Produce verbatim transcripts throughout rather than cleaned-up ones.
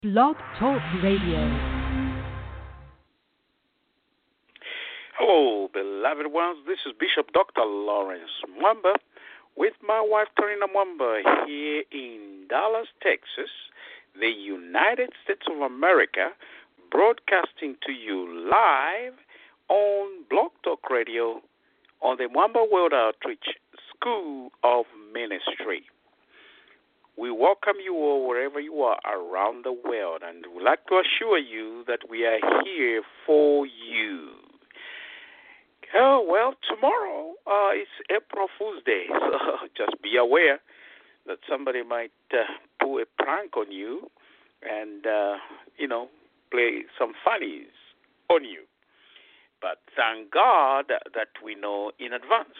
Blog Talk Radio. Hello, beloved ones. This is Bishop Doctor Lawrence Mwamba with my wife, Torina Mwamba, here in Dallas, Texas, the United States of America, broadcasting to you live on Blog Talk Radio on the Mwamba World Outreach School of Ministry. We welcome you all wherever you are around the world, and we'd like to assure you that we are here for you. Oh, well, tomorrow uh, is April Fool's Day, so just be aware that somebody might uh, pull a prank on you and, uh, you know, play some funnies on you. But thank God that we know in advance.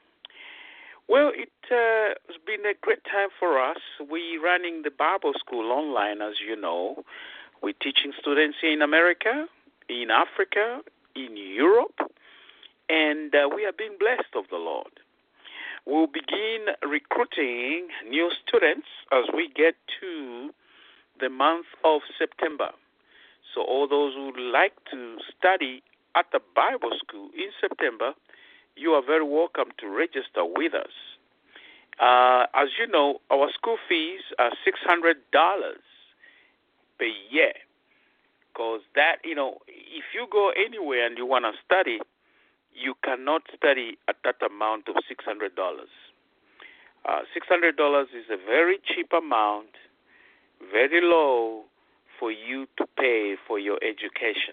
Well, it uh, has been a great time for us. We're running the Bible School online, as you know. We're teaching students in America, in Africa, in Europe, and uh, we are being blessed of the Lord. We'll begin recruiting new students as we get to the month of September. So all those who would like to study at the Bible School in September, you are very welcome to register with us. Uh, as you know, our school fees are six hundred dollars per year. Because that, you know, if you go anywhere and you want to study, you cannot study at that amount of six hundred dollars. Uh, six hundred dollars is a very cheap amount, very low for you to pay for your education.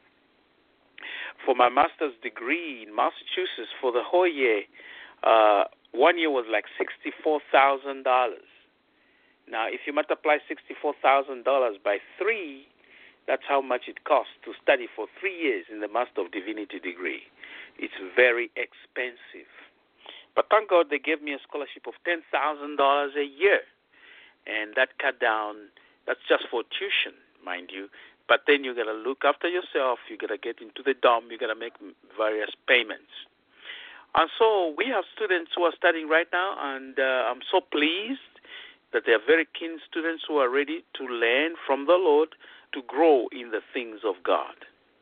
For my master's degree in Massachusetts for the whole year, uh, one year was like sixty-four thousand dollars. Now, if you multiply sixty-four thousand dollars by three, that's how much it costs to study for three years in the Master of Divinity degree. It's very expensive. But thank God they gave me a scholarship of ten thousand dollars a year. And that cut down, that's just for tuition, mind you. But then you got to look after yourself. You got to get into the dorm. You got to make various payments. And so we have students who are studying right now, and uh, I'm so pleased that they are very keen students who are ready to learn from the Lord to grow in the things of God.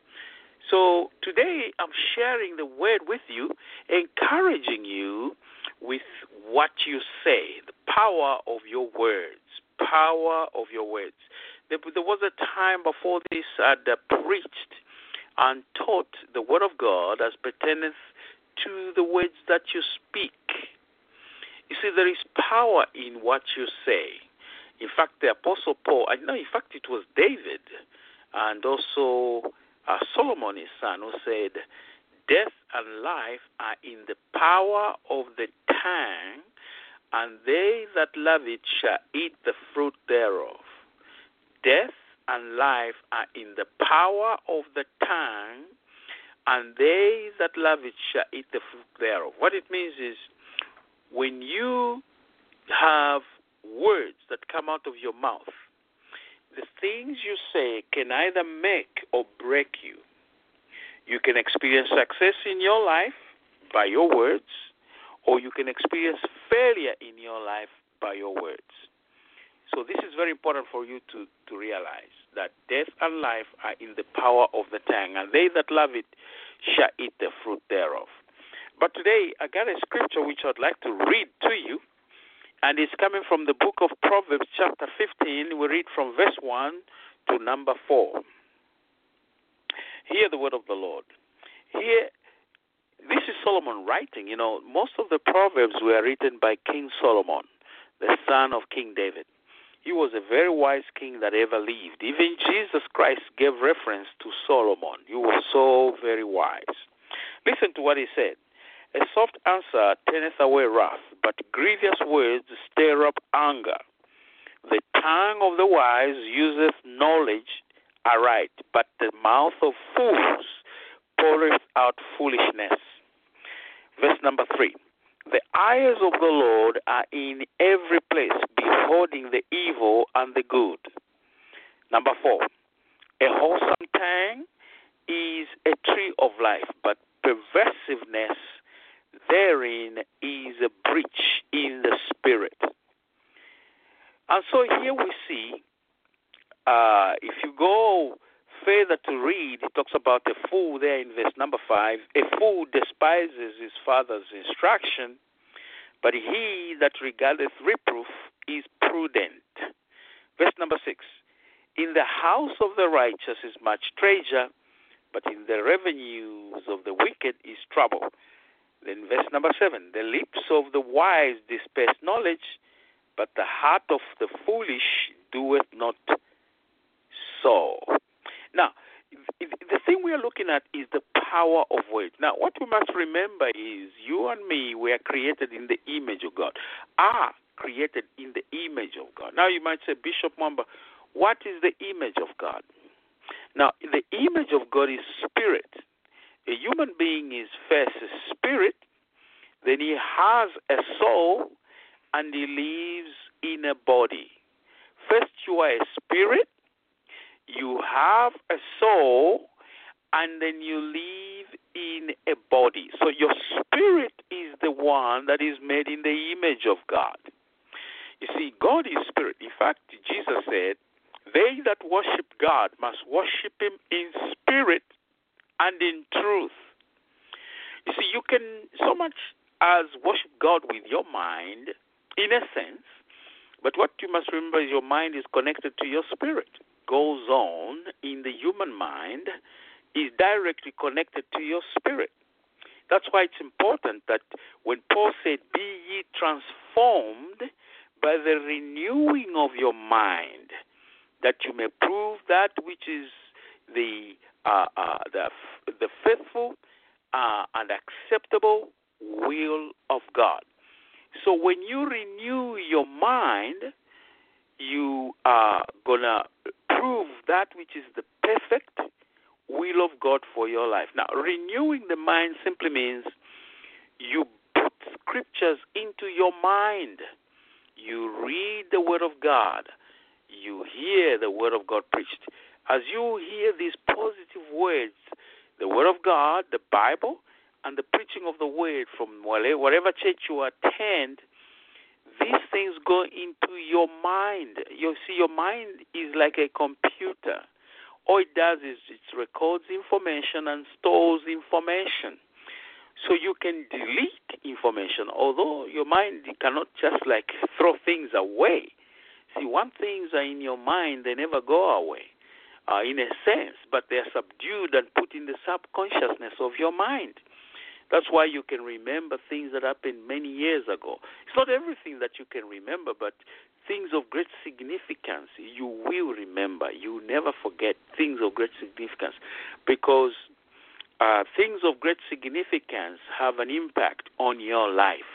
So today I'm sharing the word with you, encouraging you with what you say, the power of your words, power of your words. There was a time before this I had uh, preached and taught the word of God as pertaineth to the words that you speak. You see, there is power in what you say. In fact, the Apostle Paul, I know, in fact, it was David and also uh, Solomon, his son, who said, death and life are in the power of the tongue, and they that love it shall eat the fruit thereof. Death and life are in the power of the tongue, and they that love it shall eat the fruit thereof. What it means is, when you have words that come out of your mouth, the things you say can either make or break you. You can experience success in your life by your words, or you can experience failure in your life by your words. So this is very important for you to, to realize that death and life are in the power of the tongue, and they that love it shall eat the fruit thereof. But today I got a scripture which I'd like to read to you, and it's coming from the book of Proverbs chapter fifteen. We read from verse one to number four. Hear the word of the Lord. Here, this is Solomon writing. You know, most of the Proverbs were written by King Solomon, the son of King David. He was a very wise king that ever lived. Even Jesus Christ gave reference to Solomon. He was so very wise. Listen to what he said. A soft answer turneth away wrath, but grievous words stir up anger. The tongue of the wise useth knowledge aright, but the mouth of fools poureth out foolishness. Verse number three. The eyes of the Lord are in every place, beholding the evil and the good. Number four, a wholesome tongue is a tree of life, but perversiveness therein is a breach in the spirit. And so here we see uh, if you go further to read, it talks about a fool there in verse number five. A fool despises his father's instruction, but he that regardeth reproof is prudent. Verse number six. In the house of the righteous is much treasure, but in the revenues of the wicked is trouble. Then verse number seven. The lips of the wise disperse knowledge, but the heart of the foolish doeth not so. Now, the thing we are looking at is the power of words. Now, what we must remember is you and me, we are created in the image of God. Are created in the image of God. Now, you might say, Bishop Mwamba, what is the image of God? Now, the image of God is spirit. A human being is first a spirit, then he has a soul, and he lives in a body. First, you are a spirit, you have a soul, and then you live in a body. So your spirit is the one that is made in the image of God. You see, God is spirit. In fact, Jesus said, they that worship God must worship him in spirit and in truth. You see, you can so much as worship God with your mind, in a sense, but what you must remember is your mind is connected to your spirit. Goes on in the human mind is directly connected to your spirit. That's why it's important that when Paul said, be ye transformed by the renewing of your mind, that you may prove that which is the uh, uh, the, the faithful uh, and acceptable will of God. So when you renew your mind, you are going to prove that which is the perfect will of God for your life. Now, renewing the mind simply means you put scriptures into your mind. You read the Word of God. You hear the Word of God preached. As you hear these positive words, the Word of God, the Bible, and the preaching of the Word from whatever church you attend, these things go into your mind. You see, your mind is like a computer. All it does is it records information and stores information. So you can delete information, although your mind cannot just like throw things away. See, one things are in your mind, they never go away, uh, in a sense, but they're subdued and put in the subconsciousness of your mind. That's why you can remember things that happened many years ago. It's not everything that you can remember, but things of great significance you will remember. You never forget things of great significance, because uh, things of great significance have an impact on your life.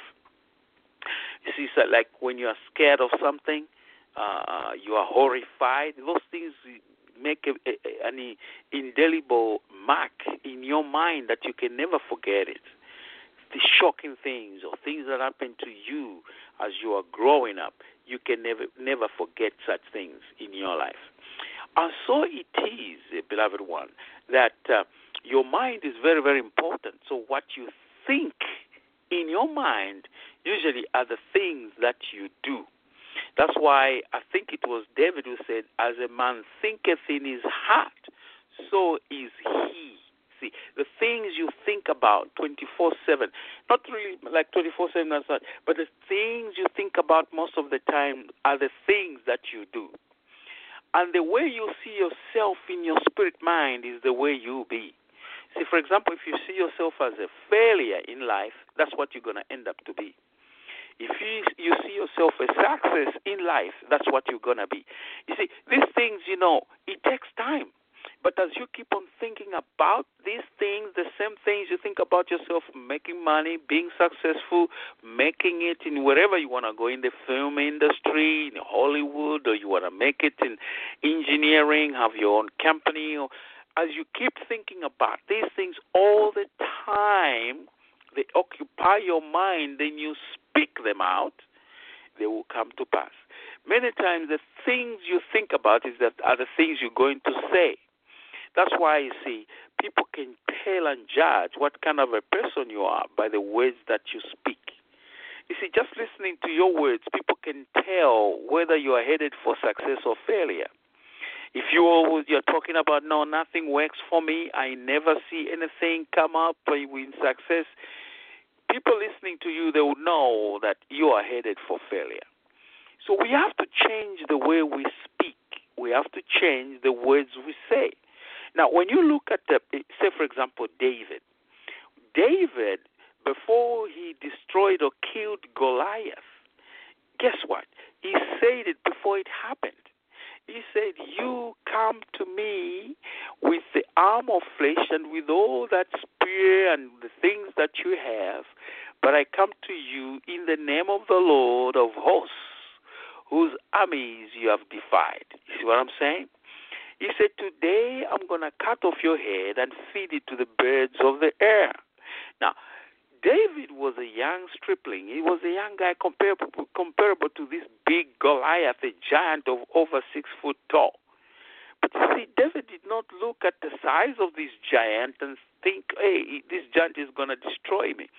You see, so like when you are scared of something, uh, you are horrified, those things make a, a, an indelible mark in your mind that you can never forget it. The shocking things or things that happen to you as you are growing up, you can never never forget such things in your life. And so it is, beloved one, that uh, your mind is very, very important. So what you think in your mind usually are the things that you do. That's why I think it was David who said, as a man thinketh in his heart, so is he. See, the things you think about twenty-four seven, not really like twenty-four seven, but the things you think about most of the time are the things that you do. And the way you see yourself in your spirit mind is the way you be. See, for example, if you see yourself as a failure in life, that's what you're going to end up to be. If you, you see yourself a success in life, that's what you're going to be. You see, these things, you know, it takes time. But as you keep on thinking about these things, the same things you think about yourself, making money, being successful, making it in wherever you want to go, in the film industry, in Hollywood, or you want to make it in engineering, have your own company, or as you keep thinking about these things all the time, they occupy your mind, then you speak them out, they will come to pass. Many times the things you think about is that are the things you're going to say. That's why, you see, people can tell and judge what kind of a person you are by the words that you speak. You see, just listening to your words, people can tell whether you are headed for success or failure. If you always, you're talking about, no, nothing works for me, I never see anything come up with success, people listening to you, they will know that you are headed for failure. So we have to change the way we speak. We have to change the words we say. Now, when you look at, the, say, for example, David. David, before he destroyed or killed Goliath, guess what? He said it before it happened. He said, you come to me with the arm of flesh and with all that spear and the things that you have, but I come to you in the name of the Lord of hosts, whose armies you have defied. You see what I'm saying? He said, today I'm going to cut off your head and feed it to the birds of the air. Now, David was a young stripling. He was a young guy comparable, comparable to this big Goliath, a giant of over six foot tall. But you see, David did not look at the size of this giant and think, hey, this giant is going to destroy me.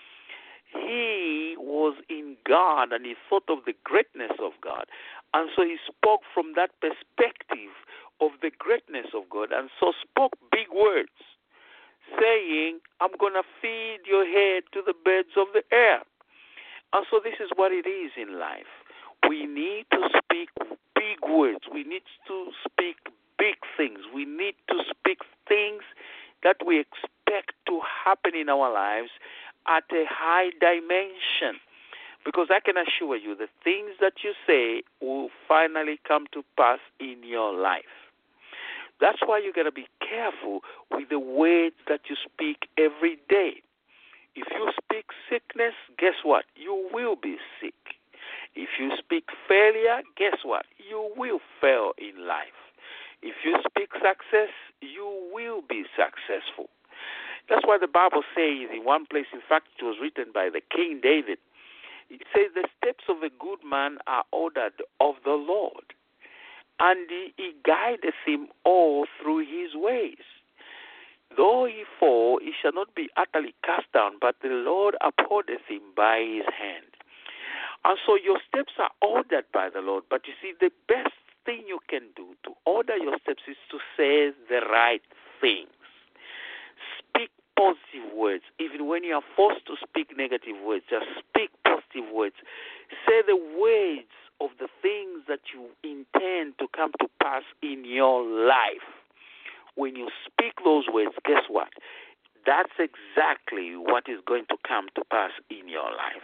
He was in God, and he thought of the greatness of God. And so he spoke from that perspective of the greatness of God, and so spoke big words, saying, I'm going to feed your head to the birds of the air. And so this is what it is in life. We need to speak big words. We need to speak big things. We need to speak things that we expect to happen in our lives at a high dimension. Because I can assure you, the things that you say will finally come to pass in your life. That's why you got to be careful with the words that you speak every day. If you speak sickness, guess what? You will be sick. If you speak failure, guess what? You will fail in life. If you speak success, you will be successful. That's why the Bible says in one place, in fact, it was written by the King David. It says, the steps of a good man are ordered of the Lord, and he, he guideth him all through his ways. Though he fall, he shall not be utterly cast down, but the Lord upholdeth him by his hand. And so your steps are ordered by the Lord. But you see, the best thing you can do to order your steps is to say the right things. Speak positive words. Even when you are forced to speak negative words, just speak positive words. Say the words of the things that you intend to come to pass in your life. When you speak those words, guess what? That's exactly what is going to come to pass in your life.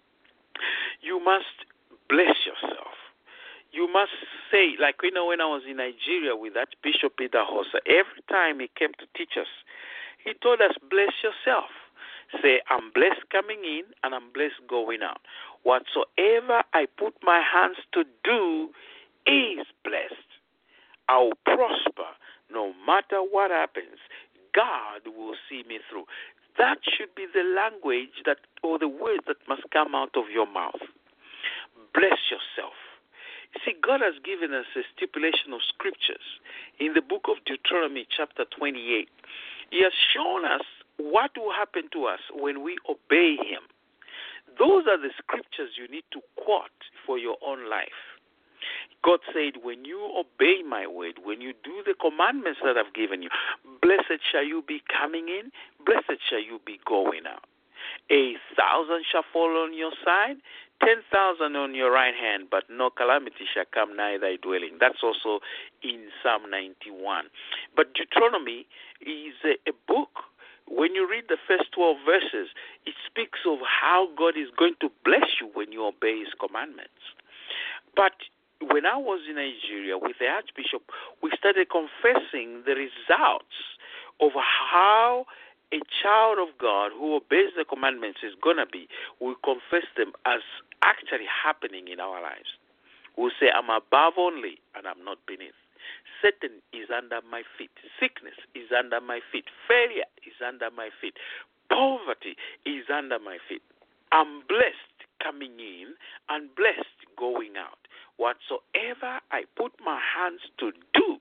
You must bless yourself. You must say, like, you know, when I was in Nigeria with that Bishop Idahosa, every time he came to teach us, he told us, bless yourself. Say, I'm blessed coming in and I'm blessed going out. Whatsoever I put my hands to do is blessed. I will prosper no matter what happens. God will see me through. That should be the language that, or the words that must come out of your mouth. Bless yourself. See, God has given us a stipulation of scriptures in the book of Deuteronomy chapter twenty-eight. He has shown us what will happen to us when we obey him. Those are the scriptures you need to quote for your own life. God said, when you obey my word, when you do the commandments that I've given you, blessed shall you be coming in, blessed shall you be going out. A thousand shall fall on your side, ten thousand on your right hand, but no calamity shall come nigh thy dwelling. That's also in Psalm ninety-one. But Deuteronomy is a, a book. When you read the first twelve verses, it speaks of how God is going to bless you when you obey his commandments. But when I was in Nigeria with the Archbishop, we started confessing the results of how a child of God who obeys the commandments is going to be. We confess them as actually happening in our lives. We'll say, I'm above only and I'm not beneath. Satan is under my feet. Sickness is under my feet. Failure is under my feet. Poverty is under my feet. I'm blessed coming in and blessed going out. Whatsoever I put my hands to do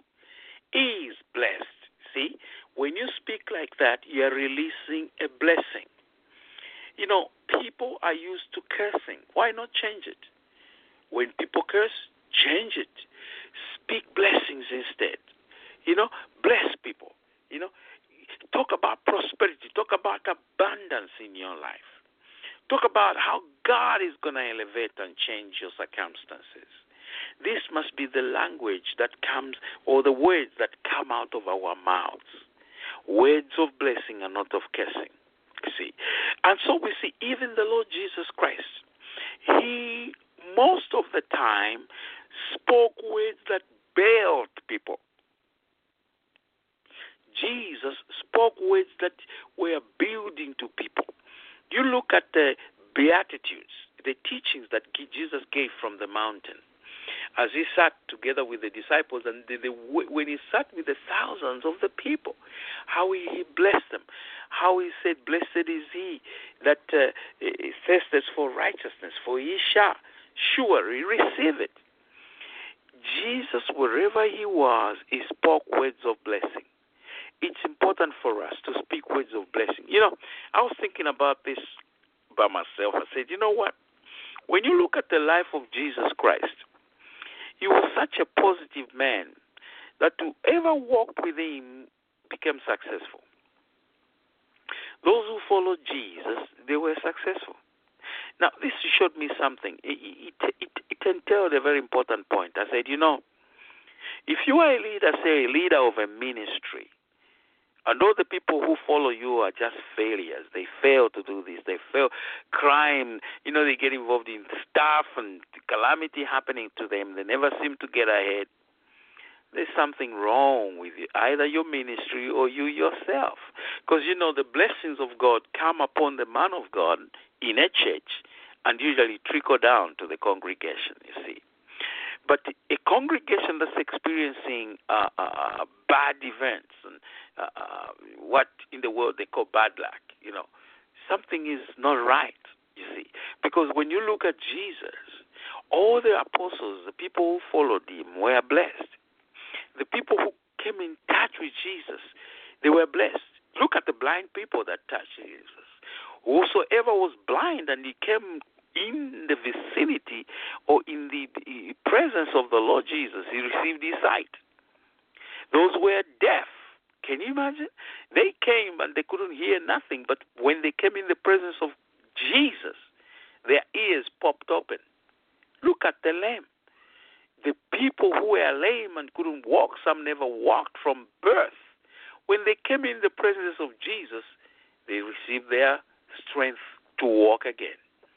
is blessed. See, when you speak like that, you are releasing a blessing. You know, people are used to cursing. Why not change it? When people curse, change it. Speak blessings instead. You know, bless people. You know, talk about prosperity. Talk about abundance in your life. Talk about how God is going to elevate and change your circumstances. This must be the language that comes, or the words that come out of our mouths. Words of blessing and not of cursing. See, and so we see even the Lord Jesus Christ, he most of the time spoke words that built people. Jesus spoke words that were building to people. You look at the Beatitudes, the teachings that Jesus gave from the mountain, as he sat together with the disciples, and the, the, when he sat with the thousands of the people, how he, he blessed them, how he said, blessed is he that uh, thirsteth for righteousness, for he shall surely receive it. Jesus, wherever he was, he spoke words of blessing. It's important for us to speak words of blessing. You know, I was thinking about this by myself. I said, you know what? When you look at the life of Jesus Christ, he was such a positive man that whoever walked with him became successful. Those who followed Jesus, they were successful. Now, this showed me something. It, it, it, it entailed a very important point. I said, you know, if you are a leader, say a leader of a ministry, and all the people who follow you are just failures. They fail to do this. They fail. Crime, you know, they get involved in stuff and calamity happening to them. They never seem to get ahead. There's something wrong with you, either your ministry or you yourself. Because, you know, the blessings of God come upon the man of God in a church and usually trickle down to the congregation, you see. But a congregation that's experiencing uh, uh, bad events and uh, uh, what in the world they call bad luck, you know, something is not right, you see. Because when you look at Jesus, all the apostles, the people who followed him, were blessed. The people who came in touch with Jesus, they were blessed. Look at the blind people that touched Jesus. Whosoever was blind and he came in the vicinity or in the presence of the Lord Jesus, he received his sight. Those were deaf. Can you imagine? They came and they couldn't hear nothing, but when they came in the presence of Jesus, their ears popped open. Look at the lame. The people who were lame and couldn't walk, some never walked from birth. When they came in the presence of Jesus, they received their strength to walk again.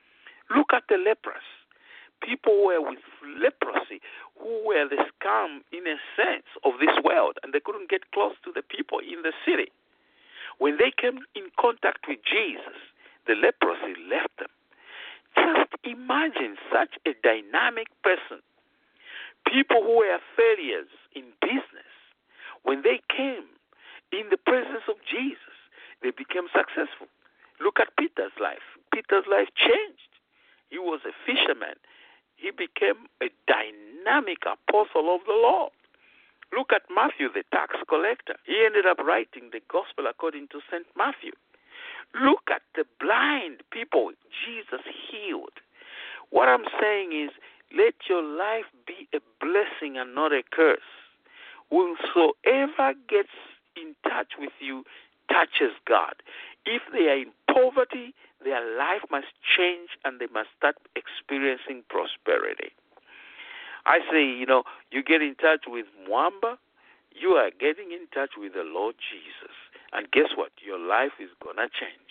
Look at the lepers. People who were with leprosy, who were the scum, in a sense, of this world, and they couldn't get close to the people in the city. When they came in contact with Jesus, the leprosy left them. Just imagine such a dynamic person. People who were failures in business, when they came in the presence of Jesus, they became successful. Look at Peter's life. Peter's life changed. He was a fisherman. He became a dynamic apostle of the Lord. Look at Matthew, the tax collector. He ended up writing the gospel according to Saint Matthew. Look at the blind people Jesus healed. What I'm saying is, let your life be a blessing and not a curse. Whosoever gets in touch with you touches God. If they are in poverty, their life must change and they must start experiencing prosperity. I say, you know, you get in touch with Mwamba, you are getting in touch with the Lord Jesus. And guess what? Your life is going to change.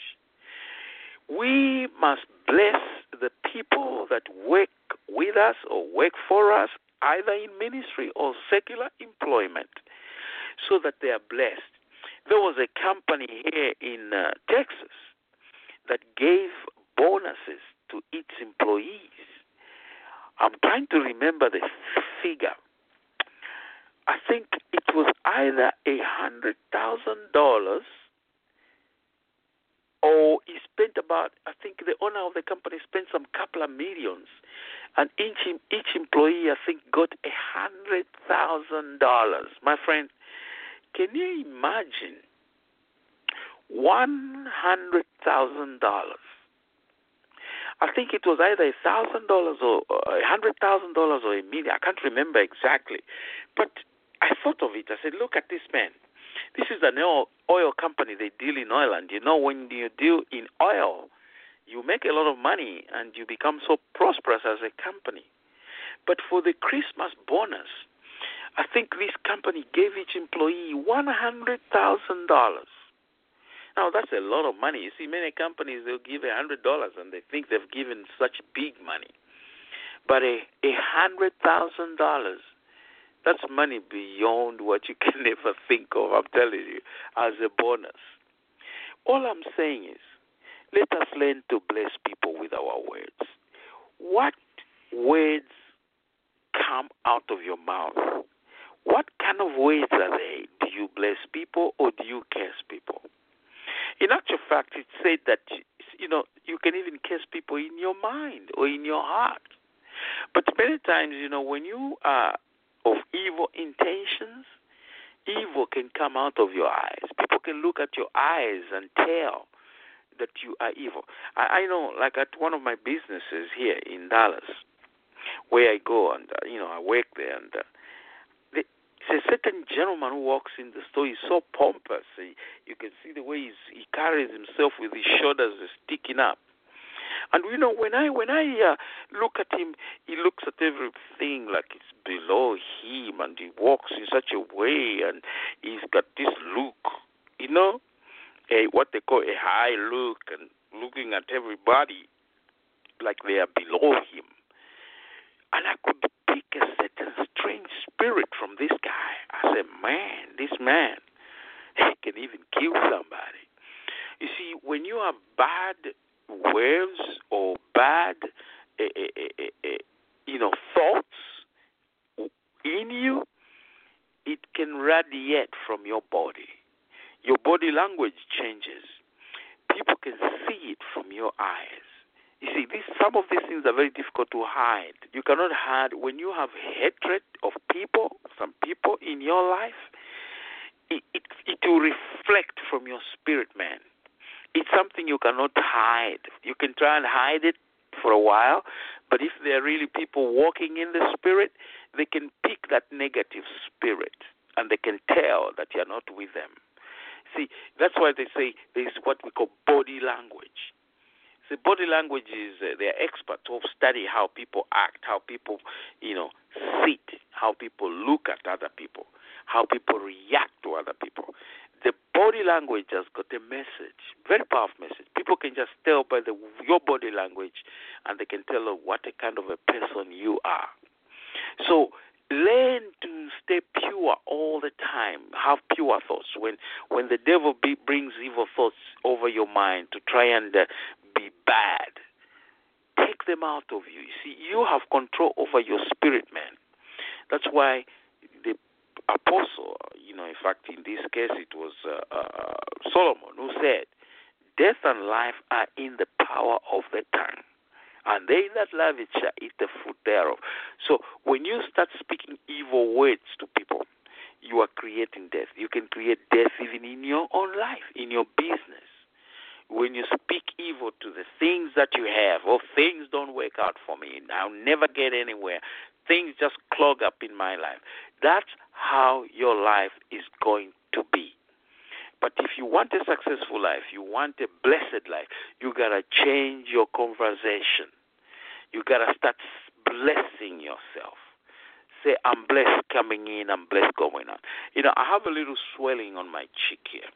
We must bless the people that work with us or work for us, either in ministry or secular employment, so that they are blessed. There was a company here in uh, Texas that gave bonuses to its employees. I'm trying to remember the figure. I think it was either a hundred thousand dollars, or he spent about, I think the owner of the company spent some couple of millions, and each each employee, I think, got a hundred thousand dollars. My friend, can you imagine one hundred thousand dollars? I think it was either a thousand dollars or a hundred thousand dollars or a million. I can't remember exactly, but I thought of it. I said, look at this man. This is an oil, oil company. They deal in oil. And, you know, when you deal in oil, you make a lot of money and you become so prosperous as a company. But for the Christmas bonus, I think this company gave each employee one hundred thousand dollars. Now, that's a lot of money. You see, many companies, they'll give one hundred dollars and they think they've given such big money. But a one hundred thousand dollars, that's money beyond what you can ever think of, I'm telling you, as a bonus. All I'm saying is, let us learn to bless people with our words. What words come out of your mouth? What kind of words are they? Do you bless people or do you curse people? In actual fact, it said that, you know, you can even curse people in your mind or in your heart. But many times, you know, when you are of evil intentions, evil can come out of your eyes. People can look at your eyes and tell that you are evil. I, I know, like at one of my businesses here in Dallas, where I go and, uh, you know, I work there, and uh, the, there's a certain gentleman who walks in the store. He's so pompous. He, you can see the way he's, he carries himself with his shoulders sticking up. And you know, when I when I uh, look at him, he looks at everything like it's below him, and he walks in such a way, and he's got this look, you know, a, what they call a high look, and looking at everybody like they are below him. And I could pick a certain strange spirit from this guy. I said, man, this man, he can even kill somebody. You see, when you have bad words or bad, uh, uh, uh, uh, you know, thoughts in you, it can radiate from your body. Your body language changes. People can see it from your eyes. You see, this, some of these things are very difficult to hide. You cannot hide when you have hatred of people, some people in your life. It, it, it will reflect from your spirit, man. It's something you cannot hide. You can try and hide it for a while, but if there are really people walking in the spirit, they can pick that negative spirit, and they can tell that you're not with them. See, that's why they say there's what we call body language. See, body language is, uh, they're experts who study how people act, how people, you know, sit, how people look at other people, how people react to other people. The body language has got a message, very powerful message. People can just tell by the, your body language, and they can tell what a kind of a person you are. So learn to stay pure all the time. Have pure thoughts. When when the devil be, brings evil thoughts over your mind to try and uh, be bad, take them out of you. You see, you have control over your spirit, man. That's why the apostle, you know, in fact, in this case, it was uh, uh, Solomon who said, death and life are in the power of the tongue, and they that love it shall eat the fruit thereof. So when you start speaking evil words to people, you are creating death. You can create death even in your own life, in your business. When you speak evil to the things that you have, or things don't work out for me, I'll never get anywhere, things just clog up in my life, that's how your life is going to be. But if you want a successful life, you want a blessed life, you got to change your conversation. You got to start blessing yourself. Say, I'm blessed coming in, I'm blessed going out. You know, I have a little swelling on my cheek here.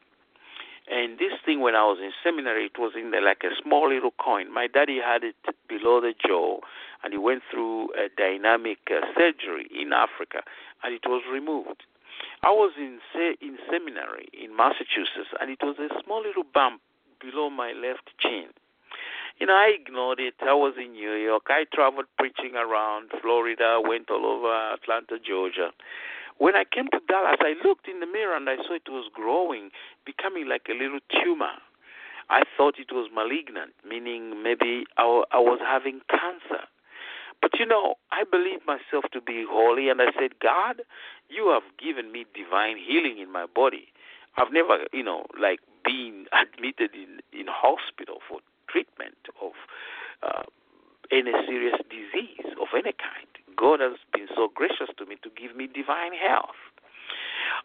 And this thing, when I was in seminary, it was in the, like a small little coin. My daddy had it below the jaw, and he went through a dynamic uh, surgery in Africa, and it was removed. I was in se- in seminary in Massachusetts, and it was a small little bump below my left chin. You know, I ignored it. I was in New York. I traveled preaching around Florida, went all over Atlanta, Georgia. When I came to Dallas, I looked in the mirror and I saw it was growing, becoming like a little tumor. I thought it was malignant, meaning maybe I, I was having cancer. But, you know, I believe myself to be holy, and I said, God, you have given me divine healing in my body. I've never, you know, like been admitted in, in hospital for treatment of uh, any serious disease of any kind. God has been so gracious to me to give me divine health.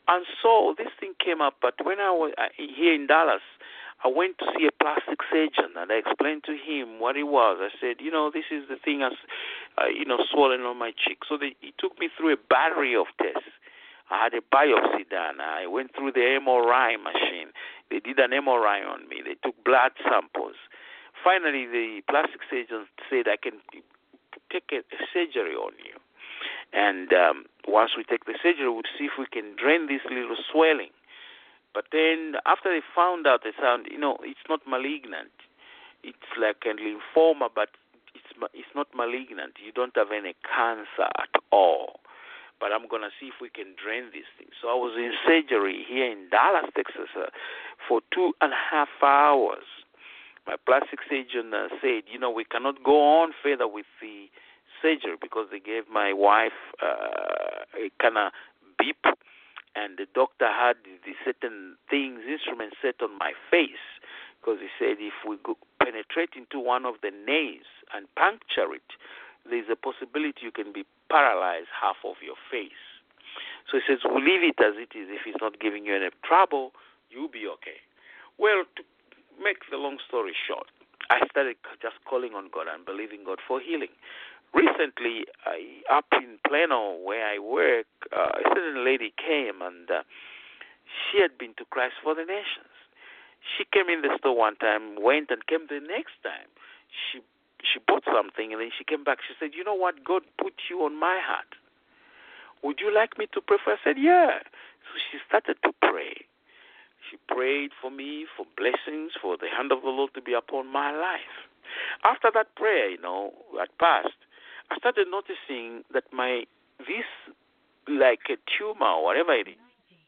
And so this thing came up, but when I was uh, here in Dallas, I went to see a plastic surgeon, and I explained to him what it was. I said, you know, this is the thing that's, uh, you know, swollen on my cheek. So they, he took me through a battery of tests. I had a biopsy done. I went through the M R I machine. They did an M R I on me. They took blood samples. Finally, the plastic surgeon said, I can take a, a surgery on you. And um, once we take the surgery, we'll see if we can drain this little swelling. But then after they found out, they found, you know, it's not malignant. It's like a lymphoma, but it's it's not malignant. You don't have any cancer at all. But I'm going to see if we can drain this thing. So I was in surgery here in Dallas, Texas, uh, for two and a half hours. My plastic surgeon uh, said, you know, we cannot go on further with the surgery because they gave my wife uh, a kind of beep, and the doctor had the certain things, instruments set on my face, because he said if we go penetrate into one of the naves and puncture it, there's a possibility you can be paralyzed half of your face. So he says, we'll leave it as it is. If it's not giving you any trouble, you'll be okay. Well, to make the long story short, I started just calling on God and believing God for healing. Recently, I, up in Plano where I work, uh, a certain lady came, and uh, she had been to Christ for the Nations. She came in the store one time, went, and came the next time. She she bought something, and then she came back. She said, you know what? God put you on my heart. Would you like me to pray for you? I said, yeah. So she started to pray. She prayed for me, for blessings, for the hand of the Lord to be upon my life. After that prayer, you know, had passed, I started noticing that my, this, like a tumor or whatever it is,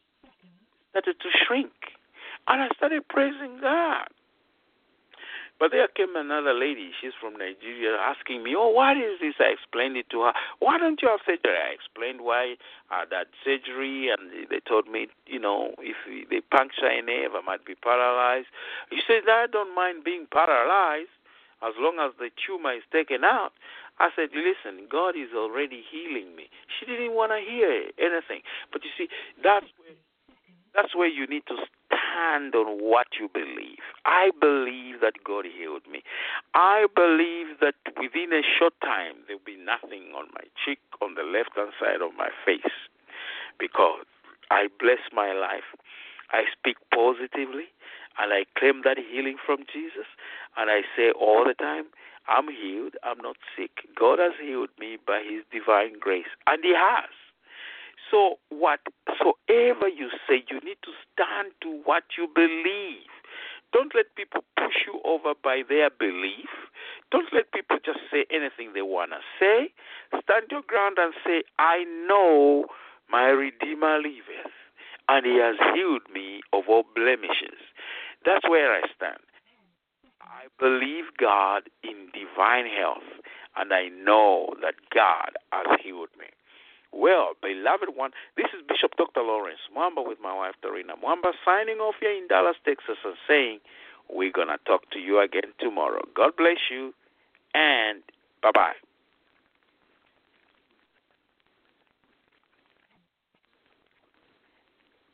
started to shrink. And I started praising God. But there came another lady, she's from Nigeria, asking me, oh, what is this? I explained it to her. Why don't you have surgery? I explained why I had that surgery, and they told me, you know, if they puncture a nerve, I might be paralyzed. She said, I don't mind being paralyzed as long as the tumor is taken out. I said, listen, God is already healing me. She didn't want to hear anything. But you see, that's where, that's where you need to stand on what you believe. I believe that God healed me. I believe that within a short time, there will be nothing on my cheek, on the left-hand side of my face, because I bless my life. I speak positively, and I claim that healing from Jesus, and I say all the time, I'm healed, I'm not sick. God has healed me by his divine grace, and he has. So whatsoever you say, you need to stand to what you believe. Don't let people push you over by their belief. Don't let people just say anything they want to say. Stand your ground and say, I know my Redeemer liveth, and he has healed me of all blemishes. That's where I stand. I believe God in divine health, and I know that God has healed me. Well, beloved one, this is Bishop Doctor Lawrence Mwamba with my wife, Torina Mwamba, signing off here in Dallas, Texas, and saying we're going to talk to you again tomorrow. God bless you, and bye-bye.